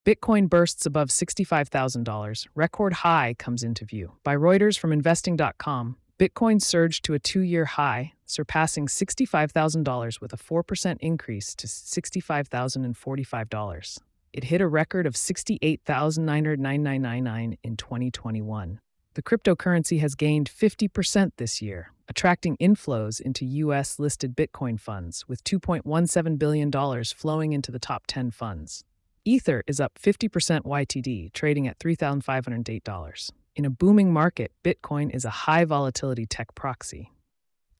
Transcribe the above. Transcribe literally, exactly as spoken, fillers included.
Bitcoin bursts above sixty-five thousand dollars. Record high comes into view. By Reuters from investing dot com, Bitcoin surged to a two-year high, surpassing sixty-five thousand dollars with a four percent increase to sixty-five thousand forty-five dollars. It hit a record of sixty-eight thousand nine hundred ninety-nine dollars and ninety-nine cents in twenty twenty-one. The cryptocurrency has gained fifty percent this year, attracting inflows into U S-listed Bitcoin funds, with two point one seven billion dollars flowing into the top ten funds. Ether is up fifty percent Y T D, trading at three thousand five hundred eight dollars. In a booming market, Bitcoin is a high-volatility tech proxy.